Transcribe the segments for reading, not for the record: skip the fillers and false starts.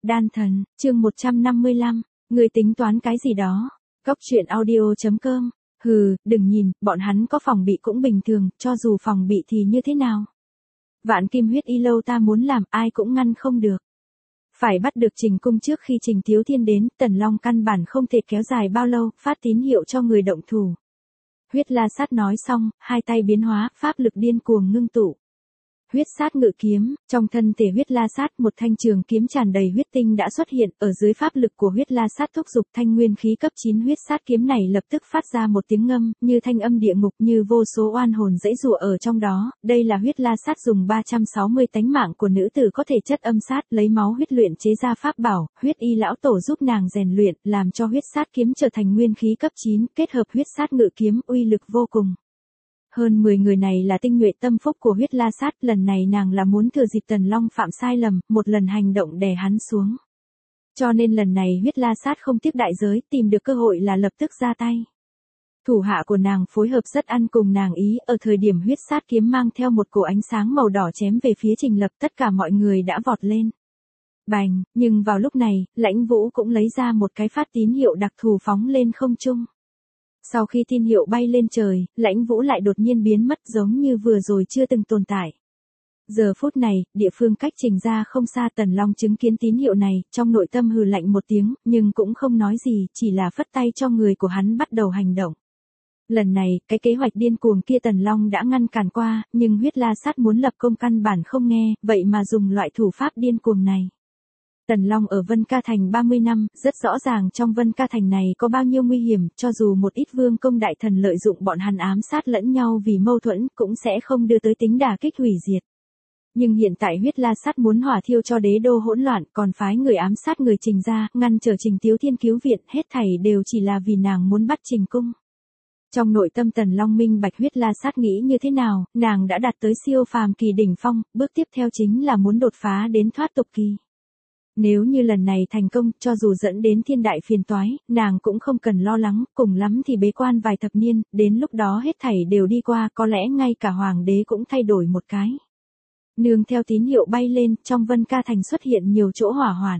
Đan thần, chương 155, người tính toán cái gì đó. Góc truyện audio.com. Hừ, đừng nhìn, bọn hắn có phòng bị cũng bình thường, cho dù phòng bị thì như thế nào. Vạn kim huyết y lâu ta muốn làm, ai cũng ngăn không được. Phải bắt được Trình Cung trước khi Trình Thiếu Thiên đến, Tần Long căn bản không thể kéo dài bao lâu, phát tín hiệu cho người động thủ. Huyết La Sát nói xong, hai tay biến hóa, pháp lực điên cuồng ngưng tụ. Huyết sát ngự kiếm, trong thân thể huyết la sát một thanh trường kiếm tràn đầy huyết tinh đã xuất hiện, ở dưới pháp lực của huyết la sát thúc dục thanh nguyên khí cấp 9 huyết sát kiếm này lập tức phát ra một tiếng ngâm, như thanh âm địa ngục như vô số oan hồn dãy rủa ở trong đó, đây là huyết la sát dùng 360 tánh mạng của nữ tử có thể chất âm sát lấy máu huyết luyện chế ra pháp bảo, huyết y lão tổ giúp nàng rèn luyện, làm cho huyết sát kiếm trở thành nguyên khí cấp 9, kết hợp huyết sát ngự kiếm uy lực vô cùng. Hơn 10 người này là tinh nhuệ tâm phúc của huyết la sát, lần này nàng là muốn thừa dịp Tần Long phạm sai lầm, một lần hành động đè hắn xuống. Cho nên lần này huyết la sát không tiếc đại giới, tìm được cơ hội là lập tức ra tay. Thủ hạ của nàng phối hợp rất ăn cùng nàng ý, ở thời điểm huyết sát kiếm mang theo một cổ ánh sáng màu đỏ chém về phía Trình Lập, tất cả mọi người đã vọt lên. Bành, nhưng vào lúc này, Lãnh Vũ cũng lấy ra một cái phát tín hiệu đặc thù phóng lên không trung. Sau khi tín hiệu bay lên trời, Lãnh Vũ lại đột nhiên biến mất giống như vừa rồi chưa từng tồn tại. Giờ phút này, địa phương cách Trình ra không xa Tần Long chứng kiến tín hiệu này, trong nội tâm hừ lạnh một tiếng, nhưng cũng không nói gì, chỉ là phất tay cho người của hắn bắt đầu hành động. Lần này, cái kế hoạch điên cuồng kia Tần Long đã ngăn cản qua, nhưng huyết la sát muốn lập công căn bản không nghe, vậy mà dùng loại thủ pháp điên cuồng này. Tần Long ở Vân Ca Thành 30 năm, rất rõ ràng trong Vân Ca Thành này có bao nhiêu nguy hiểm, cho dù một ít vương công đại thần lợi dụng bọn hắn ám sát lẫn nhau vì mâu thuẫn, cũng sẽ không đưa tới tính đả kích hủy diệt. Nhưng hiện tại huyết la sát muốn hỏa thiêu cho đế đô hỗn loạn, còn phái người ám sát người Trình ra, ngăn trở Trình Thiếu Thiên cứu viện, hết thảy đều chỉ là vì nàng muốn bắt Trình Cung. Trong nội tâm Tần Long minh bạch huyết la sát nghĩ như thế nào, nàng đã đạt tới siêu phàm kỳ đỉnh phong, bước tiếp theo chính là muốn đột phá đến thoát tục kỳ. Nếu như lần này thành công, cho dù dẫn đến thiên đại phiền toái, nàng cũng không cần lo lắng, cùng lắm thì bế quan vài thập niên, đến lúc đó hết thảy đều đi qua, có lẽ ngay cả hoàng đế cũng thay đổi một cái. Nương theo tín hiệu bay lên, trong Vân Ca Thành xuất hiện nhiều chỗ hỏa hoạn.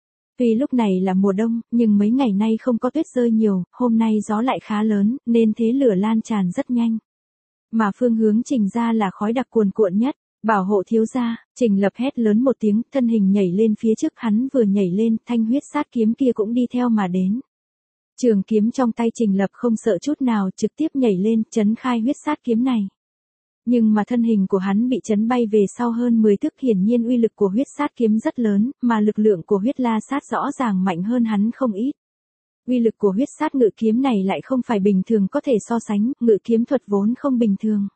Vì lúc này là mùa đông, nhưng mấy ngày nay không có tuyết rơi nhiều, hôm nay gió lại khá lớn, nên thế lửa lan tràn rất nhanh. Mà phương hướng Trình ra là khói đặc cuồn cuộn nhất. Bảo hộ thiếu gia, Trình Lập hét lớn một tiếng, thân hình nhảy lên phía trước, hắn vừa nhảy lên, thanh huyết sát kiếm kia cũng đi theo mà đến. Trường kiếm trong tay Trình Lập không sợ chút nào, trực tiếp nhảy lên, chấn khai huyết sát kiếm này. Nhưng mà thân hình của hắn bị chấn bay về sau hơn 10 thước, hiển nhiên uy lực của huyết sát kiếm rất lớn, mà lực lượng của huyết la sát rõ ràng mạnh hơn hắn không ít. Uy lực của huyết sát ngự kiếm này lại không phải bình thường có thể so sánh, ngự kiếm thuật vốn không bình thường.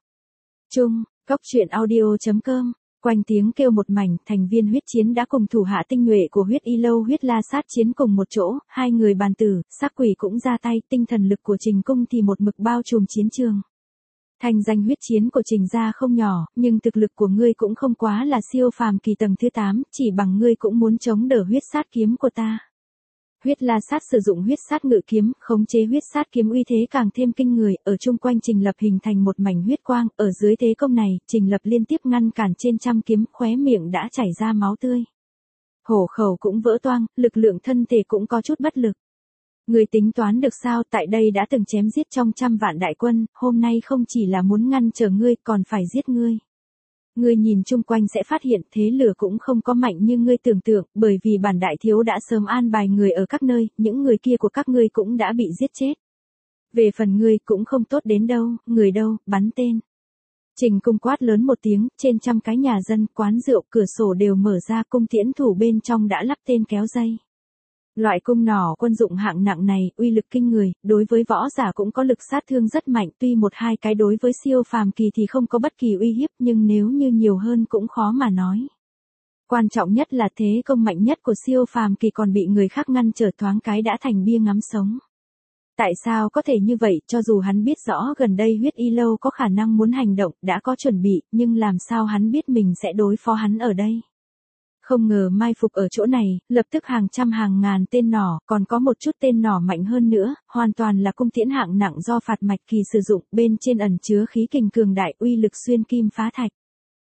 Góc truyện audio.com, quanh tiếng kêu một mảnh, thành viên huyết chiến đã cùng thủ hạ tinh nhuệ của huyết y lâu huyết la sát chiến cùng một chỗ, hai người bàn tử, sát quỷ cũng ra tay, tinh thần lực của Trình Cung thì một mực bao trùm chiến trường. Thành danh huyết chiến của Trình gia không nhỏ, nhưng thực lực của ngươi cũng không quá là siêu phàm kỳ tầng thứ 8, chỉ bằng ngươi cũng muốn chống đỡ huyết sát kiếm của ta. Huyết la sát sử dụng huyết sát ngự kiếm, khống chế huyết sát kiếm uy thế càng thêm kinh người, ở chung quanh Trình Lập hình thành một mảnh huyết quang, ở dưới thế công này, Trình Lập liên tiếp ngăn cản trên trăm kiếm, khóe miệng đã chảy ra máu tươi. Hổ khẩu cũng vỡ toang, lực lượng thân thể cũng có chút bất lực. Người tính toán được sao, tại đây đã từng chém giết trong trăm vạn đại quân, hôm nay không chỉ là muốn ngăn trở ngươi, còn phải giết ngươi. Ngươi nhìn chung quanh sẽ phát hiện thế lửa cũng không có mạnh như ngươi tưởng tượng, bởi vì bản đại thiếu đã sớm an bài người ở các nơi, những người kia của các ngươi cũng đã bị giết chết. Về phần ngươi cũng không tốt đến đâu, người đâu, bắn tên. Trình Cung quát lớn một tiếng, trên trăm cái nhà dân, quán rượu, cửa sổ đều mở ra, cung tiễn thủ bên trong đã lắp tên kéo dây. Loại cung nỏ quân dụng hạng nặng này, uy lực kinh người, đối với võ giả cũng có lực sát thương rất mạnh, tuy một hai cái đối với siêu phàm kỳ thì không có bất kỳ uy hiếp, nhưng nếu như nhiều hơn cũng khó mà nói. Quan trọng nhất là thế công mạnh nhất của siêu phàm kỳ còn bị người khác ngăn trở, thoáng cái đã thành bia ngắm sống. Tại sao có thể như vậy, cho dù hắn biết rõ gần đây huyết y lâu có khả năng muốn hành động, đã có chuẩn bị, nhưng làm sao hắn biết mình sẽ đối phó hắn ở đây. Không ngờ mai phục ở chỗ này, lập tức hàng trăm hàng ngàn tên nỏ, còn có một chút tên nỏ mạnh hơn nữa, hoàn toàn là cung tiễn hạng nặng do Phạt Mạch Kỳ sử dụng, bên trên ẩn chứa khí kình cường đại, uy lực xuyên kim phá thạch.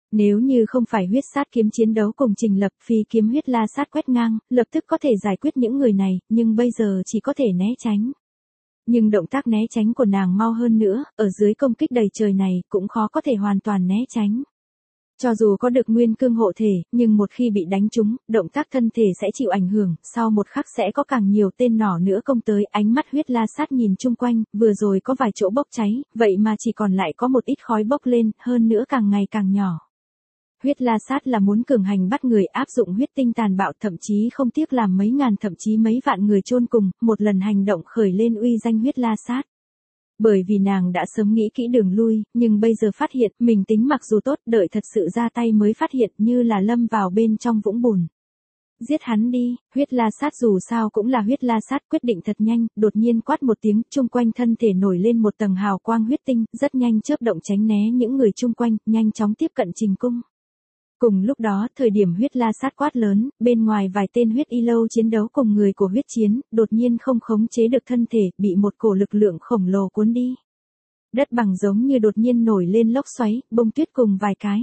Nếu như không phải huyết sát kiếm chiến đấu cùng Trình Lập Phi kiếm huyết la sát quét ngang, lập tức có thể giải quyết những người này, nhưng bây giờ chỉ có thể né tránh. Nhưng động tác né tránh của nàng mau hơn nữa, ở dưới công kích đầy trời này, cũng khó có thể hoàn toàn né tránh. Cho dù có được nguyên cương hộ thể, nhưng một khi bị đánh trúng, động tác thân thể sẽ chịu ảnh hưởng, sau một khắc sẽ có càng nhiều tên nỏ nữa công tới. Ánh mắt huyết la sát nhìn chung quanh, vừa rồi có vài chỗ bốc cháy, vậy mà chỉ còn lại có một ít khói bốc lên, hơn nữa càng ngày càng nhỏ. Huyết la sát là muốn cường hành bắt người, áp dụng huyết tinh tàn bạo, thậm chí không tiếc làm mấy ngàn thậm chí mấy vạn người chôn cùng, một lần hành động khởi lên uy danh huyết la sát. Bởi vì nàng đã sớm nghĩ kỹ đường lui, nhưng bây giờ phát hiện mình tính mặc dù tốt, đợi thật sự ra tay mới phát hiện như là lâm vào bên trong vũng bùn. Giết hắn đi, huyết la sát dù sao cũng là huyết la sát, quyết định thật nhanh, đột nhiên quát một tiếng, chung quanh thân thể nổi lên một tầng hào quang huyết tinh, rất nhanh chớp động tránh né những người chung quanh, nhanh chóng tiếp cận Trình Cung. Cùng lúc đó, thời điểm huyết la sát quát lớn, bên ngoài vài tên huyết y lâu chiến đấu cùng người của huyết chiến, đột nhiên không khống chế được thân thể, bị một cổ lực lượng khổng lồ cuốn đi. Đất bằng giống như đột nhiên nổi lên lốc xoáy, bông tuyết cùng vài cái.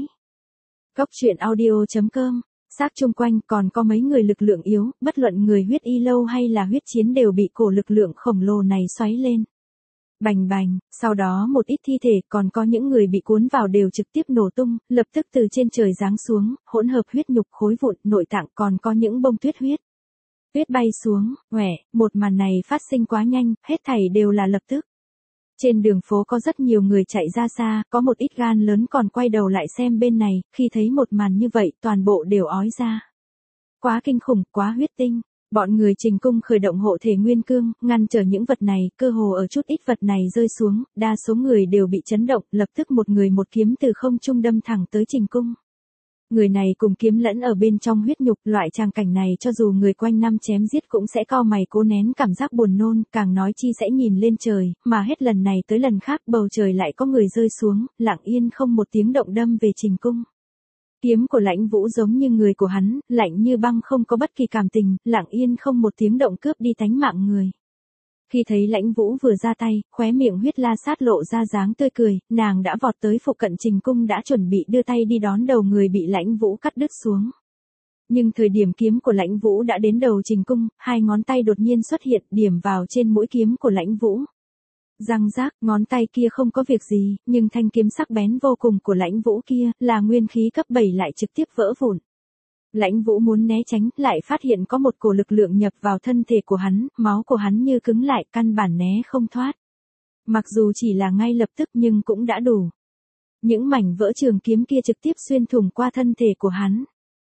Góc truyện audio.com, xác chung quanh còn có mấy người lực lượng yếu, bất luận người huyết y lâu hay là huyết chiến đều bị cổ lực lượng khổng lồ này xoáy lên. Bành bành, sau đó một ít thi thể còn có những người bị cuốn vào đều trực tiếp nổ tung, lập tức từ trên trời giáng xuống, hỗn hợp huyết nhục khối vụn, nội tạng còn có những bông tuyết huyết. Tuyết bay xuống, ngoẻ, một màn này phát sinh quá nhanh, hết thảy đều là lập tức. Trên đường phố có rất nhiều người chạy ra xa, có một ít gan lớn còn quay đầu lại xem bên này, khi thấy một màn như vậy toàn bộ đều ói ra. Quá kinh khủng, quá huyết tinh. Bọn người Trình Cung khởi động hộ thể nguyên cương, ngăn trở những vật này, cơ hồ ở chút ít vật này rơi xuống, đa số người đều bị chấn động, lập tức một người một kiếm từ không trung đâm thẳng tới Trình Cung. Người này cùng kiếm lẫn ở bên trong huyết nhục, loại tràng cảnh này cho dù người quanh năm chém giết cũng sẽ cau mày cố nén cảm giác buồn nôn, càng nói chi sẽ nhìn lên trời, mà hết lần này tới lần khác bầu trời lại có người rơi xuống, lặng yên không một tiếng động đâm về Trình Cung. Kiếm của Lãnh Vũ giống như người của hắn, lạnh như băng không có bất kỳ cảm tình, lặng yên không một tiếng động cướp đi tánh mạng người. Khi thấy Lãnh Vũ vừa ra tay, khóe miệng huyết la sát lộ ra dáng tươi cười, nàng đã vọt tới phụ cận Trình Cung đã chuẩn bị đưa tay đi đón đầu người bị Lãnh Vũ cắt đứt xuống. Nhưng thời điểm kiếm của Lãnh Vũ đã đến đầu Trình Cung, hai ngón tay đột nhiên xuất hiện điểm vào trên mũi kiếm của Lãnh Vũ. Răng rác, ngón tay kia không có việc gì, nhưng thanh kiếm sắc bén vô cùng của Lãnh Vũ kia, là nguyên khí cấp 7 lại trực tiếp vỡ vụn. Lãnh Vũ muốn né tránh, lại phát hiện có một cổ lực lượng nhập vào thân thể của hắn, máu của hắn như cứng lại, căn bản né không thoát. Mặc dù chỉ là ngay lập tức nhưng cũng đã đủ. Những mảnh vỡ trường kiếm kia trực tiếp xuyên thủng qua thân thể của hắn.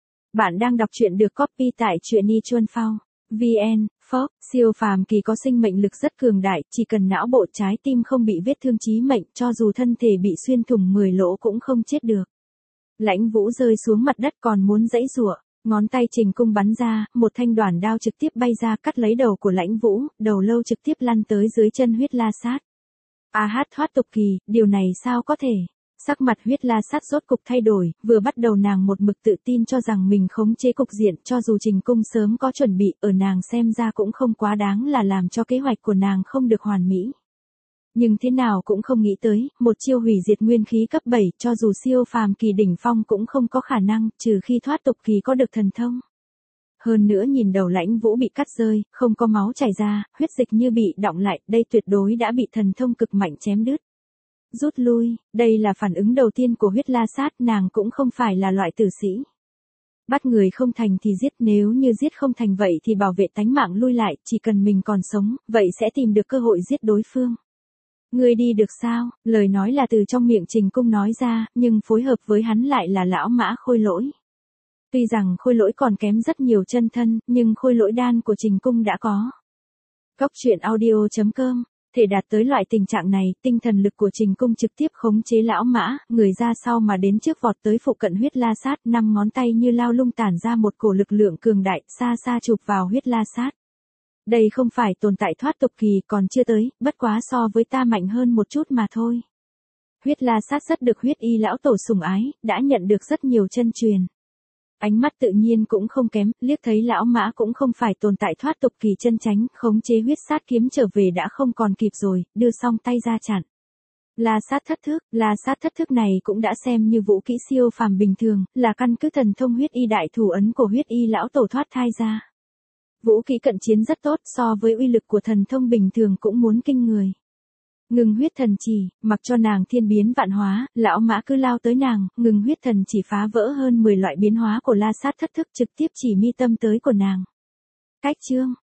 Bạn đang đọc truyện được copy tại truyện.ichuanphao. VN, Phốc, siêu phàm kỳ có sinh mệnh lực rất cường đại, chỉ cần não bộ trái tim không bị vết thương chí mệnh, cho dù thân thể bị xuyên thủng 10 lỗ cũng không chết được. Lãnh Vũ rơi xuống mặt đất còn muốn giãy giụa, ngón tay Trình Cung bắn ra, một thanh đoản đao trực tiếp bay ra cắt lấy đầu của Lãnh Vũ, đầu lâu trực tiếp lăn tới dưới chân huyết la sát. A hát thoát tục kỳ, điều này sao có thể? Sắc mặt huyết la sát rốt cục thay đổi, vừa bắt đầu nàng một mực tự tin cho rằng mình khống chế cục diện, cho dù Trình Cung sớm có chuẩn bị, ở nàng xem ra cũng không quá đáng là làm cho kế hoạch của nàng không được hoàn mỹ. Nhưng thế nào cũng không nghĩ tới, một chiêu hủy diệt nguyên khí cấp 7, cho dù siêu phàm kỳ đỉnh phong cũng không có khả năng, trừ khi thoát tục kỳ có được thần thông. Hơn nữa nhìn đầu Lãnh Vũ bị cắt rơi, không có máu chảy ra, huyết dịch như bị đọng lại, đây tuyệt đối đã bị thần thông cực mạnh chém đứt. Rút lui, đây là phản ứng đầu tiên của huyết la sát, nàng cũng không phải là loại tử sĩ. Bắt người không thành thì giết, nếu như giết không thành vậy thì bảo vệ tánh mạng lui lại, chỉ cần mình còn sống, vậy sẽ tìm được cơ hội giết đối phương. Ngươi đi được sao? Lời nói là từ trong miệng Trình Cung nói ra, nhưng phối hợp với hắn lại là lão mã Khôi Lỗi. Tuy rằng Khôi Lỗi còn kém rất nhiều chân thân, nhưng Khôi Lỗi đan của Trình Cung đã có. Góc truyện audio.com, thể đạt tới loại tình trạng này, tinh thần lực của Trình Cung trực tiếp khống chế lão mã, người ra sau mà đến trước vọt tới phụ cận huyết la sát, 5 ngón tay như lao lung tản ra một cổ lực lượng cường đại, xa xa chụp vào huyết la sát. Đây không phải tồn tại thoát tục kỳ, còn chưa tới, bất quá so với ta mạnh hơn một chút mà thôi. Huyết la sát rất được huyết y lão tổ sủng ái, đã nhận được rất nhiều chân truyền. Ánh mắt tự nhiên cũng không kém, liếc thấy lão mã cũng không phải tồn tại thoát tục kỳ chân chánh, khống chế huyết sát kiếm trở về đã không còn kịp rồi, đưa song tay ra chặn. La sát thất thức này cũng đã xem như vũ kỹ siêu phàm bình thường, là căn cứ thần thông huyết y đại thủ ấn của huyết y lão tổ thoát thai ra. Vũ kỹ cận chiến rất tốt, so với uy lực của thần thông bình thường cũng muốn kinh người. Ngừng huyết thần chỉ, mặc cho nàng thiên biến vạn hóa, lão mã cứ lao tới nàng, ngừng huyết thần chỉ phá vỡ hơn 10 loại biến hóa của la sát thất thức trực tiếp chỉ mi tâm tới của nàng. Cách chương